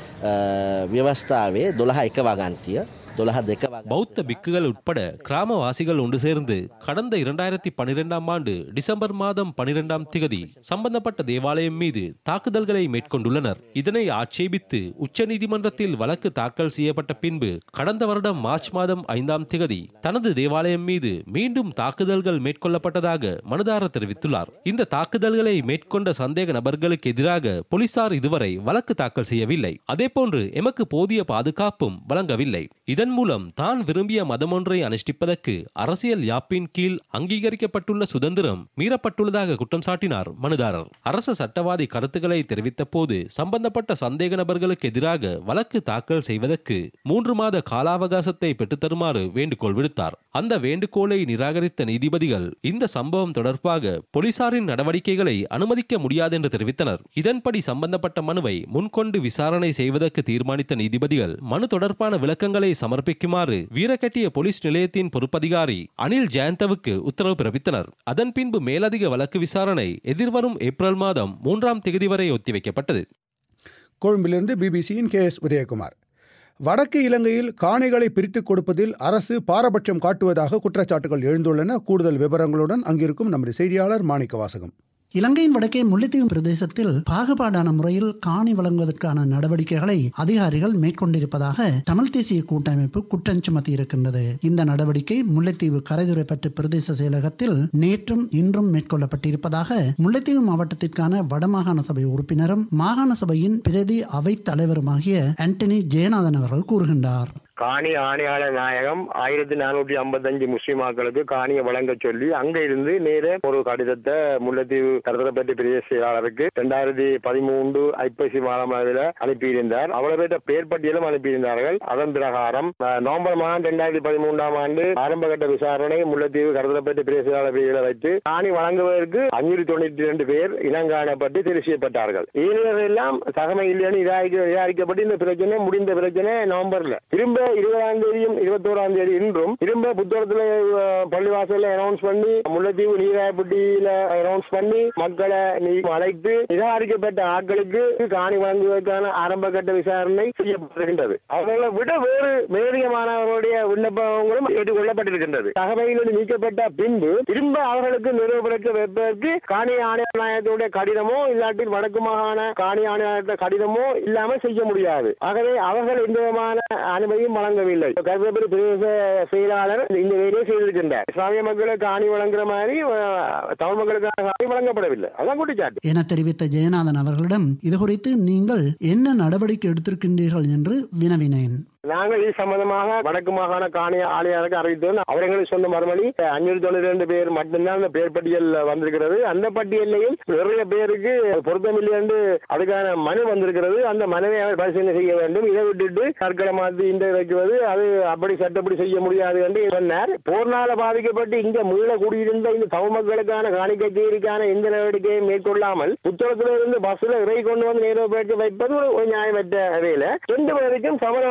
ව්‍යවස්ථාවේ දොළහ එක වගන්තිය பௌத்த பிக்குகள் உட்பட கிராமவாசிகள் ஒன்று சேர்ந்து கடந்த இரண்டாயிரத்தி பனிரெண்டாம் ஆண்டு டிசம்பர் மாதம் பனிரெண்டாம் திகதி சம்பந்தப்பட்ட தேவாலயம் மீது தாக்குதல்களை மேற்கொண்டுள்ளனர். இதனை ஆட்சேபித்து உச்சநீதிமன்றத்தில் வழக்கு தாக்கல் செய்யப்பட்ட பின்பு கடந்த வருடம் மார்ச் மாதம் ஐந்தாம் திகதி தனது தேவாலயம் மீது மீண்டும் தாக்குதல்கள் மேற்கொள்ளப்பட்டதாக மனுதாரர் தெரிவித்துள்ளார். இந்த தாக்குதல்களை மேற்கொண்ட சந்தேக நபர்களுக்கு எதிராக போலீசார் இதுவரை வழக்கு தாக்கல் செய்யவில்லை. அதேபோன்று எமக்கு போதிய பாதுகாப்பும் வழங்கவில்லை. இதன் மூலம் தான் விரும்பிய மதமொன்றை அனுஷ்டிப்பதற்கு அரசியல் யாப்பின் கீழ் அங்கீகரிக்கப்பட்டுள்ள சுதந்திரம் மீறப்பட்டுள்ளதாக குற்றம் சாட்டினார் மனுதாரர். அரசு சட்டவாதி கருத்துக்களை தெரிவித்த போது சம்பந்தப்பட்ட சந்தேக நபர்களுக்கு எதிராக வழக்கு தாக்கல் செய்வதற்கு மூன்று மாத கால அவகாசத்தை பெற்றுத்தருமாறு வேண்டுகோள் விடுத்தார். அந்த வேண்டுகோளை நிராகரித்த நீதிபதிகள் இந்த சம்பவம் தொடர்பாக போலீசாரின் நடவடிக்கைகளை அனுமதிக்க முடியாது என்று தெரிவித்தனர். இதன்படி சம்பந்தப்பட்ட மனுவை முன்கொண்டு விசாரணை செய்வதற்கு தீர்மானித்த நீதிபதிகள் மனு தொடர்பான விளக்கங்களை சமர்ப்பிக்குமாறு வீரகட்டிய போலீஸ் நிலையத்தின் பொறுப்பதிகாரி அனில் ஜெயந்தவுக்கு உத்தரவு பிறப்பித்தனர். அதன் பின்பு மேலதிக வழக்கு விசாரணை எதிர்வரும் ஏப்ரல் மாதம் மூன்றாம் தேதி வரை ஒத்திவைக்கப்பட்டது. கொழும்பிலிருந்து பிபிசியின் கே எஸ் உதயகுமார். வடக்கு இலங்கையில் காணிகளை பிரித்துக் கொடுப்பதில் அரசு பாரபட்சம் காட்டுவதாக குற்றச்சாட்டுகள் எழுந்துள்ளன. கூடுதல் விவரங்களுடன் அங்கிருக்கும் நமது செய்தியாளர் மாணிக்க வாசகம். இலங்கையின் வடக்கே முல்லைத்தீவு பிரதேசத்தில் பாகுபாடான முறையில் காணி வழங்குவதற்கான நடவடிக்கைகளை அதிகாரிகள் மேற்கொண்டிருப்பதாக தமிழ் தேசிய கூட்டமைப்பு குற்றம் சுமத்தியிருக்கின்றது. இந்த நடவடிக்கை முல்லைத்தீவு கரைதுறைப்பற்று பிரதேச செயலகத்தில் நேற்றும் இன்றும் மேற்கொள்ளப்பட்டிருப்பதாக முல்லைத்தீவு மாவட்டத்திற்கான வடமாகாண சபை உறுப்பினரும் மாகாண சபையின் பிரதி அவைத் தலைவருமாகிய ஆண்டனி ஜெயநாதன் அவர்கள் கூறுகின்றார். காணி ஆணையாளர் நாயகம் ஆயிரத்தி நானூற்றி ஐம்பத்தி அஞ்சு முஸ்லிமாக்களுக்கு காணியை வழங்க சொல்லி அங்க இருந்து நேர ஒரு கடிதத்தை முல்லைத்தீவு கடற்கரை பிரதேச செயலாளருக்கு இரண்டாயிரத்தி பதிமூன்று ஐப்பசி மாதம் அளவில் அனுப்பியிருந்தார். அவ்வளவு பேர்த்த பேர் பட்டியலும் அனுப்பியிருந்தார்கள். அதன் பிரகாரம் நவம்பர் மாதம் இரண்டாயிரத்தி பதிமூன்றாம் ஆண்டு ஆரம்ப கட்ட விசாரணை முல்லைத்தீவு கடற்கரை பிரதேச செயலாளர் வைத்து காணி வழங்குவதற்கு அஞ்சூற்றி தொண்ணூற்றி இரண்டு பேர் இனங்காணப்பட்டு தெரிவு செய்யப்பட்டார்கள். எல்லாம் தகமை இல்லைன்னு நிராகரிக்கப்பட்டு இந்த பிரச்சனை முடிந்த பிரச்சனை நவம்பர்ல திரும்ப இருபதாம் தேதியும் இருபத்தோராம் தேதி இன்றும் திரும்ப புத்தகத்துல பள்ளிவாசல அனௌன்ஸ் பண்ணி முல்லைத்தீவு நீராயப்பட்டியில அனௌன்ஸ் பண்ணி மக்களை அழைத்து நிராகரிக்கப்பட்ட ஆட்களுக்கு காணி வழங்குவதற்கான ஆரம்ப கட்ட விசாரணை செய்யப்பட்டிருக்கின்றது. அவர்களை விட வேறு மேலதிகமானவர்களுடைய விண்ணப்பங்களும் ஏற்றுக்கொள்ளப்பட்டிருக்கின்றது. தகவலில் நீக்கப்பட்ட பின்பு திரும்ப அவர்களுக்கு நிறுவனப்படுத்த வைப்பதற்கு காணி ஆணையர் நாயகத்துடைய கடிதமோ இல்லாட்டி வடக்கு மாகாண காணி ஆணையர் கடிதமோ இல்லாமல் செய்ய முடியாது. ஆகவே அவர்கள் எந்த விதமான அனுமதியும் வழங்கவில்லை. கருவேப்பிலை பிரதேச செயலாளர் இந்த வேலையை செய்திருக்கின்றார். இஸ்லாமிய மக்களுக்கு காணி வழங்குற மாதிரி தமிழ் மக்களுக்கான காணி வழங்கப்படவில்லை. அதான் குற்றச்சாட்டு என தெரிவித்த ஜெயநாதன் அவர்களிடம் இது குறித்து நீங்கள் என்ன நடவடிக்கை எடுத்திருக்கின்றீர்கள் என்று வினவினேன். நாங்கள் இது சம்பந்தமாக வடக்கு மாகாண காணி ஆணையாளருக்கு அறிவித்தோம். அவர்களுக்கு சொன்ன மறுமொழி அஞ்சூற்றி தொண்ணூற்றி ரெண்டு பேர் மட்டும்தான் அந்த பேர் பட்டியல் வந்திருக்கிறது. அந்த பட்டியலையும் நிறைய பேருக்கு பொருத்தமில்லை என்று அதுக்கான மனு வந்திருக்கிறது. அந்த மனுவை அவர் பரிசீலனை செய்ய வேண்டும். இதை விட்டுட்டு கற்களை மாற்றி இந்த வைக்குவது அது அப்படி சட்டப்படி செய்ய முடியாது என்று சொன்னார். போர்னால பாதிக்கப்பட்டு இங்க மீள குடியிருந்த இந்த தமிழ் மக்களுக்கான காணி கச்சேரிக்கான எந்த நடவடிக்கையும் மேற்கொள்ளாமல் புத்தகத்தில இருந்து பஸ்ல இறை கொண்டு வந்து நேரோ பேச்சு வைப்பது ஒரு நியாயமற்ற வேலை. ரெண்டு பேருக்கும் சமமாக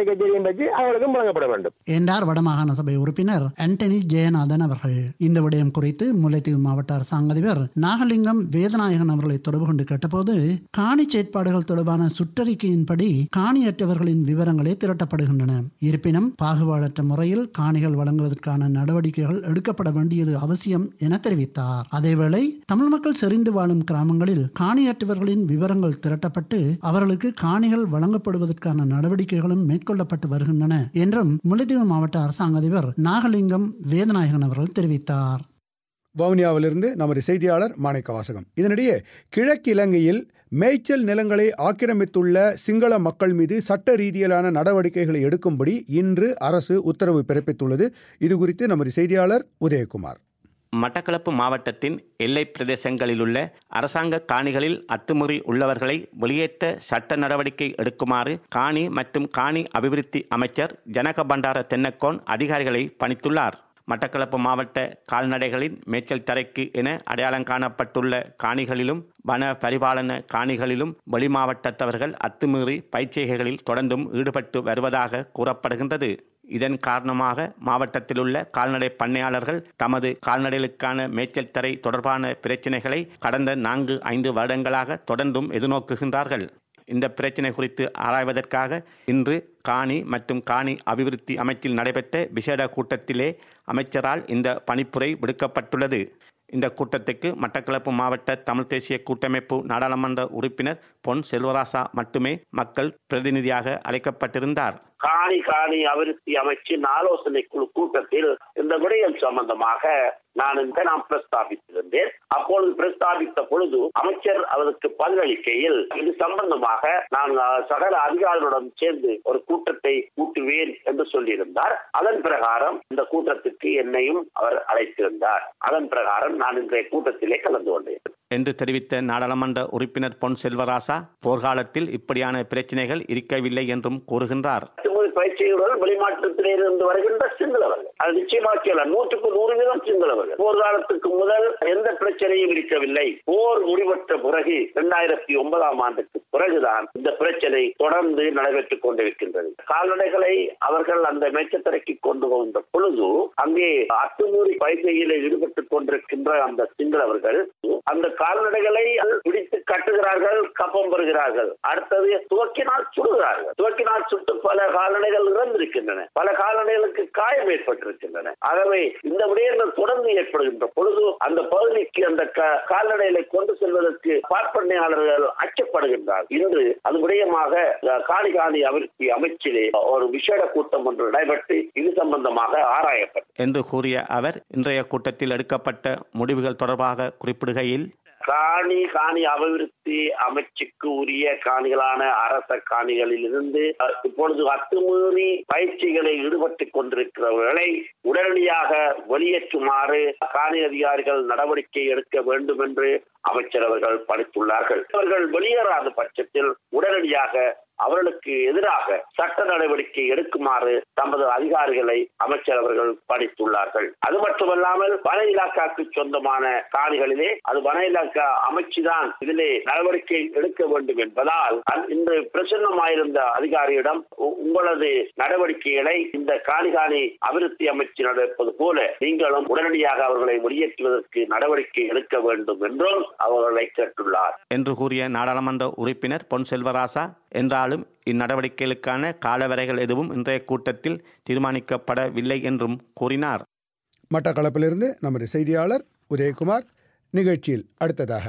காணி கச்சேரியும் வச்சு அவர்களுக்கும் வழங்கப்பட வேண்டும் என்றார் வடமாகாண சபை உறுப்பினர் ஆண்டனி ஜெயநாதன் அவர்கள். இந்த விடயம் குறித்து முல்லைத்தீவு மாவட்ட அரசாங்க அதிபர் நாகலிங்கம் வேதநாயகன் அவர்களை தொடர்பு கொண்டு கேட்டபோது, காணி செயற்பாடுகள் தொடர்பான சுற்றறிக்கையின்படி காணியற்றவர்களின் விவரங்களே திரட்டப்படுகின்றன. இருப்பினும் பாகுபாடற்ற முறையில் காணிகள் வழங்குவதற்கான நடவடிக்கைகள் எடுக்கப்பட வேண்டியது அவசியம் என தெரிவித்தார். அதேவேளை தமிழ் மக்கள் செறிந்து வாழும் கிராமங்களில் காணியற்றவர்களின் விவரங்கள் திரட்டப்பட்டு அவர்களுக்கு காணிகள் வழங்கப்படுவதற்கான நடவடிக்கைகளும் மேற்கொள்ளப்பட்டு வருகின்றன என்றும் முல்லைத்தீவு மாவட்ட அரசாங்க அதிபர் நாகலிங்கம் வேதநாயகன் அவர்கள் தெரிவித்தார். வவுனியாவிலிருந்து நமது செய்தியாளர் மாணிக்க வாசகம். இதனிடையே கிழக்கு இலங்கையில் மேய்ச்சல் நிலங்களை ஆக்கிரமித்துள்ள சிங்கள மக்கள் மீது சட்ட ரீதியிலான நடவடிக்கைகளை எடுக்கும்படி இன்று அரசு உத்தரவு பிறப்பித்துள்ளது. இதுகுறித்து நமது செய்தியாளர் உதயகுமார். மட்டக்களப்பு மாவட்டத்தின் எல்லை பிரதேசங்களிலுள்ள அரசாங்க காணிகளில் அத்துமீறி உள்ளவர்களை வெளியேற்ற சட்ட நடவடிக்கை எடுக்குமாறு காணி மற்றும் காணி அபிவிருத்தி அமைச்சர் ஜனக பண்டார தென்னக்கோன் அதிகாரிகளை பணித்துள்ளார். மட்டக்களப்பு மாவட்ட கால்நடைகளின் மேய்ச்சல் தரைக்கு என அடையாளம் காணப்பட்டுள்ள காணிகளிலும் வன பரிபாலன காணிகளிலும் வெளி மாவட்டத்தவர்கள் அத்துமீறி பயிற்சிகைகளில் தொடர்ந்தும் ஈடுபட்டு வருவதாக கூறப்படுகின்றது. இதன் காரணமாக மாவட்டத்திலுள்ள கால்நடை பண்ணையாளர்கள் தமது கால்நடைகளுக்கான மேய்ச்சல் தரை தொடர்பான பிரச்சினைகளை கடந்த நான்கு ஐந்து வருடங்களாக தொடர்ந்தும் எதிர்நோக்குகின்றார்கள். இந்த பிரச்சினை குறித்து ஆராய்வதற்காக இன்று காணி மற்றும் காணி அபிவிருத்தி அமைச்சில் நடைபெற்ற விசேட கூட்டத்திலே அமைச்சரால் இந்த பணிப்புரை விடுக்கப்பட்டுள்ளது. இந்த கூட்டத்துக்கு மட்டக்களப்பு மாவட்ட தமிழ் தேசிய கூட்டமைப்பு நாடாளுமன்ற உறுப்பினர் பொன் செல்வராசா மட்டுமே மக்கள் பிரதிநிதியாக அழைக்கப்பட்டிருந்தார். காணி காணி அபிவிருத்தி அமைச்சின் ஆலோசனை குழு கூட்டத்தில் இந்த விடயம் சம்பந்தமாக நான் இந்த நாம் பிரஸ்தாபித்திருந்தேன். அப்பொழுது பிரஸ்தாபித்த பொழுது அமைச்சர் அதற்கு பதிலளிக்கையில் இது சம்பந்தமாக நான் சகல அதிகாரிகளுடன் சேர்ந்து ஒரு கூட்டத்தை கூட்டுவேன் என்று சொல்லியிருந்தார். அதன் பிரகாரம் இந்த கூட்டத்துக்கு என்னையும் அவர் அழைத்திருந்தார். அதன் பிரகாரம் நான் இன்றைய கூட்டத்திலே கலந்து கொண்டேன் என்று தெரிவித்த நாடாளுமன்ற உறுப்பினர் பொன் செல்வராசா போர்க்காலத்தில் இப்படியான பிரச்சனைகள் இருக்கவில்லை என்றும் கூறுகின்றார். பயிற்சியுடன் வெளிமாற்றத்திலே இருந்து வருகின்ற சிங்களவர்கள் அது நிச்சயமாக நூற்றுக்கு நூறு வீதம் சிங்களவர்கள். போர்க்காலத்துக்கு முதல் எந்த பிரச்சனையும் இருக்கவில்லை. போர் முடிவற்ற பிறகு இரண்டாயிரத்தி ஒன்பதாம் ஆண்டுக்கு பிறகுதான் இந்த பிரச்சனை தொடர்ந்து நடைபெற்றுக் கொண்டிருக்கின்றது. கால்நடைகளை அவர்கள் அந்த மேய்ச்சத்தரைக்கு கொண்டு வந்த பொழுது அங்கே அத்துமீறி பயிற்சியில் ஈடுபட்டுக் கொண்டிருக்கின்ற அந்த சிங்களவர்கள் அந்த கால்நடைகளை பிடித்து கட்டுகிறார்கள், கப்பம் பெறுகிறார்கள். அடுத்தது துவக்கினால் சுடுகிறார்கள். துவக்கினால் சுட்டு பல கால்நடைகள் இறந்திருக்கின்றன, பல கால்நடைகளுக்கு காயம் ஏற்பட்டிருக்கின்றன. ஆகவே இந்த விடயங்கள் தொடர்ந்து ஏற்படுகின்ற பொழுது அந்த பகுதிக்கு அந்த கால்நடைகளை கொண்டு செல்வதற்கு பார்ப்பனையாளர்கள் அச்சப்படுகின்றார். இன்று அது விடயமாக காணி காணி அபிவிருத்தி அமைச்சிலே ஒரு விசேட கூட்டம் ஒன்று நடைபெற்று இது சம்பந்தமாக ஆராயப்பட்டது என்று கூறிய அவர் இன்றைய கூட்டத்தில் எடுக்கப்பட்ட முடிவுகள் தொடர்பாக குறிப்பிடுகையில் காணி காணி அபிவிருத்தி அமைச்சுக்கு உரிய காணிகளான அரச காணிகளில் இருந்து இப்பொழுது அத்துமீறி பயிற்சிகளை ஈடுபட்டுக் கொண்டிருக்கிறவர்களை உடனடியாக வெளியேற்றுமாறு காணி அதிகாரிகள் நடவடிக்கை எடுக்க வேண்டும் என்று அமைச்சர் அவர்கள் பணித்துள்ளார்கள். அவர்கள் வெளியேறாத பட்சத்தில் உடனடியாக அவர்களுக்கு எதிராக சட்ட நடவடிக்கை எடுக்குமாறு தமது அதிகாரிகளை அமைச்சர் அவர்கள் பணித்துள்ளார்கள். அது மட்டுமல்லாமல் வன இலாக்காக்கு சொந்தமான காணிகளிலே அது வன இலாக்கா அமைச்சுதான் இதிலே நடவடிக்கை எடுக்க வேண்டும் என்பதால் இன்று பிரசன்னமாயிருந்த அதிகாரியிடம் உங்களது நடவடிக்கைகளை இந்த காணி காணி அபிவிருத்தி அமைச்சு நடப்பது போல நீங்களும் உடனடியாக அவர்களை வெளியேற்றுவதற்கு நடவடிக்கை எடுக்க வேண்டும் என்றும் அவர்களை கேட்டுள்ளார் என்று கூறிய நாடாளுமன்ற உறுப்பினர் பொன் செல்வராசா என்றாலும் இந்நடவடிக்கைகளுக்கான காலவரைகள் எதுவும் இன்றைய கூட்டத்தில் தீர்மானிக்கப்படவில்லை என்றும் கூறினார். மட்டக்களப்பிலிருந்து நமது செய்தியாளர் உதயகுமார். நிகழ்ச்சியில் அடுத்ததாக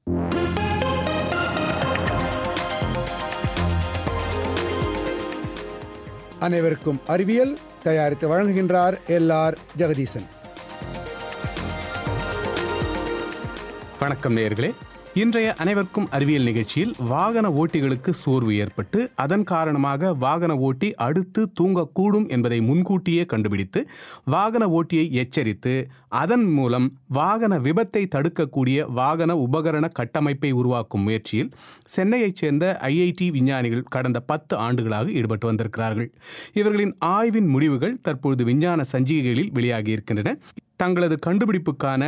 அனைவருக்கும் அறிவியல் தயாரித்து வழங்குகின்றார் எல் ஆர் ஜெகதீசன். வணக்கம் நேயர்களே. இன்றைய அனைவருக்கும் அறிவியல் நிகழ்ச்சியில் வாகன ஓட்டிகளுக்கு சோர்வு ஏற்பட்டு அதன் காரணமாக வாகன ஓட்டி அடுத்து தூங்கக்கூடும் என்பதை முன்கூட்டியே கண்டுபிடித்து வாகன ஓட்டியை எச்சரித்து அதன் மூலம் வாகன விபத்தை தடுக்கக்கூடிய வாகன உபகரண கட்டமைப்பை உருவாக்கும் முயற்சியில் சென்னையைச் சேர்ந்த ஐஐடி விஞ்ஞானிகள் கடந்த பத்து ஆண்டுகளாக ஈடுபட்டு வந்திருக்கிறார்கள். இவர்களின் ஆய்வின் முடிவுகள் தற்பொழுது விஞ்ஞான சஞ்சிகைகளில் வெளியாகியிருக்கின்றன. தங்களது கண்டுபிடிப்புக்கான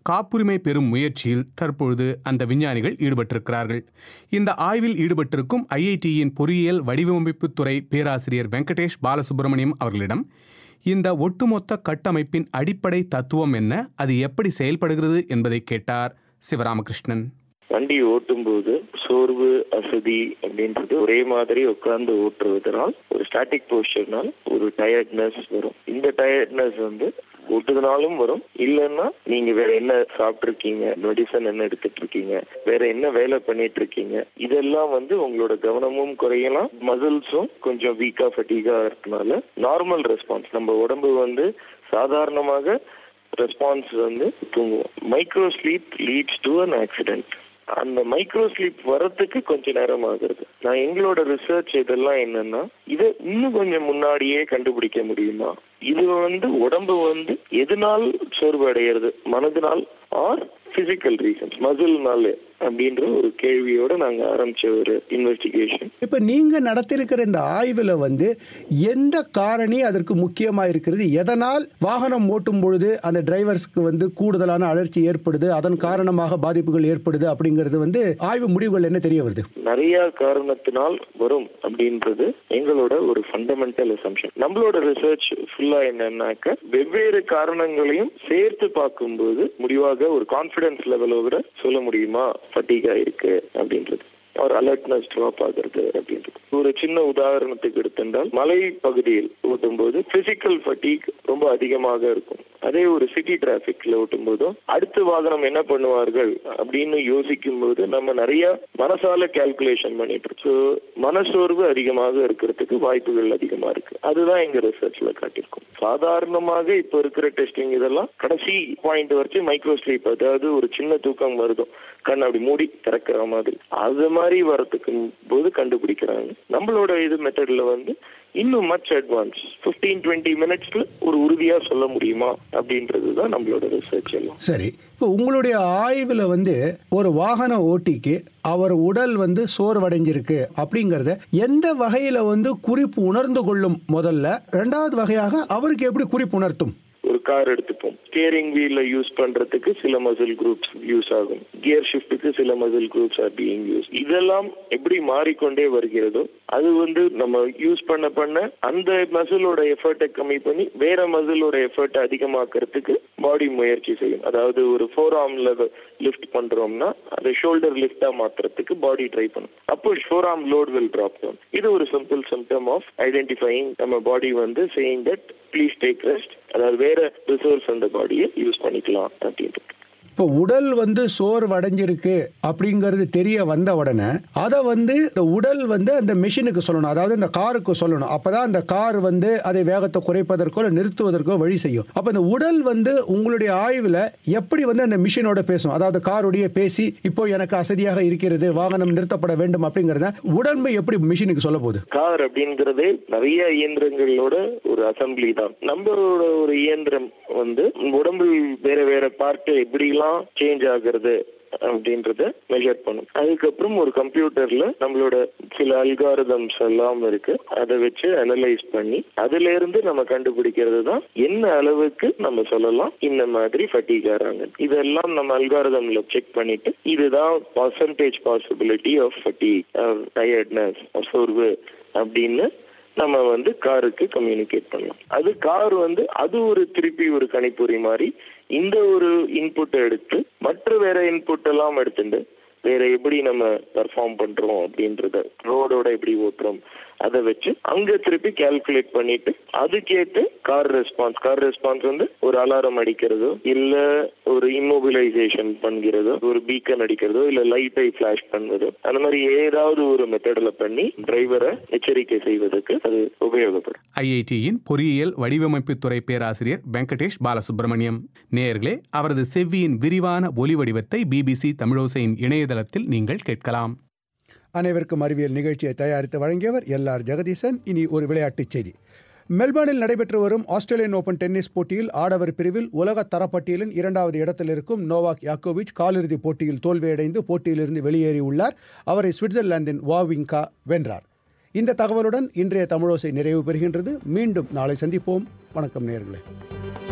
காப்புரிமை பெறும் முயற்சியில் தற்பொழுது அந்த விஞ்ஞானிகள் ஈடுபட்டிருக்கிறார்கள். இந்த ஆய்வில் ஈடுபட்டிருக்கும் ஐஐடியின் பொறியியல் வடிவமைப்புத்துறை பேராசிரியர் வெங்கடேஷ் பாலசுப்ரமணியம் அவர்களிடம் இந்த ஒட்டுமொத்த கட்டமைப்பின் அடிப்படை தத்துவம் என்ன, அது எப்படி செயல்படுகிறது என்பதை கேட்டார் சிவராமகிருஷ்ணன். வண்டி ஓட்டும் போது சோர்வு, அசதி அப்படின்றது ஒரே மாதிரி உட்கார்ந்து ஓட்டுறதுனால் ஒரு ஸ்டாட்டிக் போஸ்டர்னால் ஒரு டயர்ட்னஸ் வரும். இந்த டயர்ட்னஸ் வந்து ஓட்டுறதுனாலும் வரும், இல்லைன்னா நீங்க வேற என்ன சாப்பிட்டு இருக்கீங்க, மெடிசன் என்ன எடுத்துட்டு இருக்கீங்க, வேற என்ன வேலை பண்ணிட்டு இருக்கீங்க, இதெல்லாம் வந்து உங்களோட கவனமும் குறையலாம், மசில்ஸும் கொஞ்சம் வீக்கா ஃபட்டிகா இருக்கனால நார்மல் ரெஸ்பான்ஸ் நம்ம உடம்பு வந்து சாதாரணமாக ரெஸ்பான்ஸ் வந்து தூங்குவோம். Micro sleep leads to an accident. அந்த மைக்ரோ ஸ்லீப் வரத்துக்கு கொஞ்ச நேரம் ஆகுறது. நான் எங்களோட ரிசர்ச் இதெல்லாம் என்னன்னா, இதை இன்னும் கொஞ்சம் முன்னாடியே கண்டுபிடிக்க முடியுமா, இது வந்து உடம்பு வந்து எதனால் சோர்வு அடைகிறது, மனதினால் ஆர் பிசிக்கல் ரீசன்ஸ், மசில்னால அப்படின்ற ஒரு கேள்வியோட நாங்க ஆரம்பிச்ச ஒரு இன்வெஸ்டிகேஷன். இப்ப நீங்க நடத்திருக்கிற இந்த ஆய்வுல வந்து எந்த காரணி அதற்கு முக்கியமா இருக்கிறது, எதனால் வாகனம் ஓட்டும் பொழுது அந்த டிரைவர்ஸ்க்கு வந்து கூடுதலான அழற்சி ஏற்படுது, அதன் காரணமாக பாதிப்புகள் ஏற்படுது அப்படிங்கிறது வந்து ஆய்வு முடிவுகள் என்ன தெரிய வருது? நிறைய காரணத்தினால் வரும் அப்படின்றது எங்களோட ஒரு ஃபண்டமெண்டல் அசம்ஷன். நம்மளோட ரிசர்ச் ஃபுல்லா என்னன்னாக்க வெவ்வேறு காரணங்களையும் சேர்த்து பார்க்கும்போது முடிவாக ஒரு கான்பிடன்ஸ் லெவலோட சொல்ல முடியுமா ஃபட்டிகா இருக்கு அப்படின்றது, ஒரு அலர்ட்னஸ் ட்ராப் ஆகுறது அப்படின்றது. ஒரு சின்ன உதாரணத்துக்கு எடுத்தால் மலை பகுதியில் ஓட்டும் போது பிசிக்கல் ஃபட்டிக் ரொம்ப அதிகமாக இருக்கும். அதே ஒரு சிட்டி டிராபிக்ல ஓட்டும் போதும் அடுத்த வாகனம் என்ன பண்ணுவார்கள் அப்படின்னு யோசிக்கும் போது நம்ம நிறைய மனசால கால்குலேஷன் பண்ணிட்டு இருக்கோம். மனசோர்வு அதிகமாக இருக்கிறதுக்கு வாய்ப்புகள் அதிகமா இருக்கு. அதுதான் எங்க ரிசர்ச்ல காட்டியிருக்கோம். சாதாரணமாக இப்ப இருக்கிற டெஸ்டிங் இதெல்லாம் கடைசி பாயிண்ட் வரைச்சு மைக்ரோ ஸ்லீப், அதாவது ஒரு சின்ன தூக்கம் வருதும், கண் அப்படி மூடி திறக்கிற மாதிரி, அது மாதிரி வரத்துக்கு போது கண்டுபிடிக்கிறாங்க. நம்மளோட இது மெத்தட்ல வந்து இன்னும் மச் அட்வான்ஸ் பிப்டீன் டுவெண்ட்டி மினிட்ஸ்ல ஒரு உறுதியா சொல்ல முடியுமா அப்படின்றதுதான் நம்மளோட ரிசர்ச் எல்லாம். சரி, இப்போ உங்களுடைய ஆய்வுல வந்து ஒரு வாகன ஓட்டிக்கு அவர் உடல் வந்து சோர்வடைஞ்சிருக்கு அப்படிங்கறத எந்த வகையில வந்து குறிப்பு உணர்ந்து கொள்ளும்? முதல்ல ரெண்டாவது வகையாக அவருக்கு எப்படி குறிப்பு உணர்த்தும்? ஒரு கார் எடுத்துப்போம், ஸ்டியரிங் வீல்ல யூஸ் பண்றதுக்கு சில மசில் குரூப்ஸ் யூஸ் ஆகும், கியர் ஷிஃப்ட்டுக்கு சில muscle groups are being use. இதெல்லாம் எப்படி மாறிக்கொண்டே வருகிறதோ அது வந்து நம்ம யூஸ் பண்ண பண்ண அந்த மசிலோட எஃபர்ட்டை கம்மி பண்ணி வேற மசிலோட எஃபர்ட்டை அதிகமாக்குறதுக்கு பாடி முயற்சி செய்யும். அதாவது ஒரு ஃபோர் ஆர்ம்ல லிஃப்ட் பண்றோம்னா அதை ஷோல்டர் லிஃப்டா மாத்துறதுக்கு பாடி ட்ரை பண்ணும். அப்போ forearm load will drop down. இது ஒரு சிம்பிள் சிம்டம் ஆஃப் ஐடென்டிஃபையிங் நம்ம பாடி வந்து saying that please take rest, அதாவது வேற ரிசோர்ஸ் அந்த பாடியை யூஸ் பண்ணிக்கலாம் அப்படின்றது. இப்போ உடல் வந்து சோர்வடைஞ்சிருக்கு அப்படிங்கிறது தெரிய வந்த உடனே அதை வந்து உடல் வந்து அந்த மெஷினுக்கு சொல்லணும், அதாவது அந்த காருக்கு சொல்லணும். அப்பதான் அந்த கார் வந்து அதை வேகத்தை குறைப்பதற்கோ இல்லை நிறுத்துவதற்கோ வழி செய்யும். அப்போ இந்த உடல் வந்து உங்களுடைய ஆய்வில் எப்படி வந்து அந்த மிஷினோட பேசும், அதாவது காருடைய பேசி இப்போ எனக்கு அசதியாக இருக்கிறது, வாகனம் நிறுத்தப்பட வேண்டும் அப்படிங்கிறத உடம்பு எப்படி மிஷினுக்கு சொல்ல போகுது? கார் அப்படிங்கிறது நிறைய இயந்திரங்களோட ஒரு அசம்பிளி தான். நம்மளோட ஒரு இயந்திரம் வந்து உடம்பு வேற வேற பார்ட் எப்படிலாம் சேஞ்ச் ஆகுறது அப்படின்றத மெஷர் பண்ணும். அதுக்கப்புறம் ஒரு கம்ப்யூட்டர்ல நம்மளோட சில அல்காரிதம்ஸ் எல்லாம் இருக்கு, அதை வச்சு அனலைஸ் பண்ணி அதுல இருந்து நம்ம கண்டுபிடிக்கிறது தான் என்ன அளவுக்கு நம்ம சொல்லலாம் இந்த மாதிரி ஃபட்டிக் ஆறாங்க. இதெல்லாம் நம்ம அல்காரிதம்ல செக் பண்ணிட்டு இதுதான் percentage possibility of fatigue, tiredness, சோர்வு அப்படின்னு நம்ம வந்து காருக்கு கம்யூனிகேட் பண்ணலாம். அது கார் வந்து அது ஒரு திருப்பி ஒரு கணிப்பொறி மாதிரி இந்த ஒரு இன்புட்டை எடுத்து மற்ற வேற இன்புட் எல்லாம் எடுத்துட்டு வேற எப்படி நம்ம பெர்ஃபார்ம் பண்றோம் அப்படின்றத, ரோடோட எப்படி ஓட்டுறோம் அதை வச்சு அங்க திருப்பி கால்குலேட் பண்ணிட்டு அதுக்கேற்று கார் ரெஸ்பான்ஸ் கார் ரெஸ்பான்ஸ் வந்து ஒரு அலாரம் அடிக்கிறதோ இல்ல ஒரு இம்மோபிலைசேஷன் பண்ணுகிறதோ, ஒரு பீக்கன் அடிக்கிறதோ இல்ல லைட்டை பிளாஷ் பண்ணுவதோ, அந்த மாதிரி ஏதாவது ஒரு மெத்தட்ல பண்ணி டிரைவரை எச்சரிக்கை செய்வதற்கு அது உபயோகப்படும். ஐஐடியின் பொறியியல் வடிவமைப்பு துறை பேராசிரியர் வெங்கடேஷ் பாலசுப்ரமணியம். நேயர்களே, அவரது செவ்வியின் விரிவான ஒலி வடிவத்தை பிபிசி தமிழோசையின் இணையதளத்தில் நீங்கள் கேட்கலாம். அனைவருக்கும் அறிவியல் நிகழ்ச்சியை தயாரித்து வழங்கியவர் எல் ஆர் ஜெகதீசன். இனி ஒரு விளையாட்டுச் செய்தி. மெல்பர்னில் நடைபெற்று வரும் ஆஸ்திரேலியன் ஓபன் டென்னிஸ் போட்டியில் ஆடவர் பிரிவில் உலக தரப்பட்டியலின் இரண்டாவது இடத்தில் இருக்கும் நோவாக் யாக்கோவிச் காலிறுதிப் போட்டியில் தோல்வியடைந்து போட்டியிலிருந்து வெளியேறியுள்ளார். அவரை சுவிட்சர்லாந்தின் வாவிங்கா வென்றார். இந்த தகவலுடன் இன்றைய தமிழோசை நிறைவு பெறுகின்றது. மீண்டும் நாளை சந்திப்போம். வணக்கம் நேயர்களே.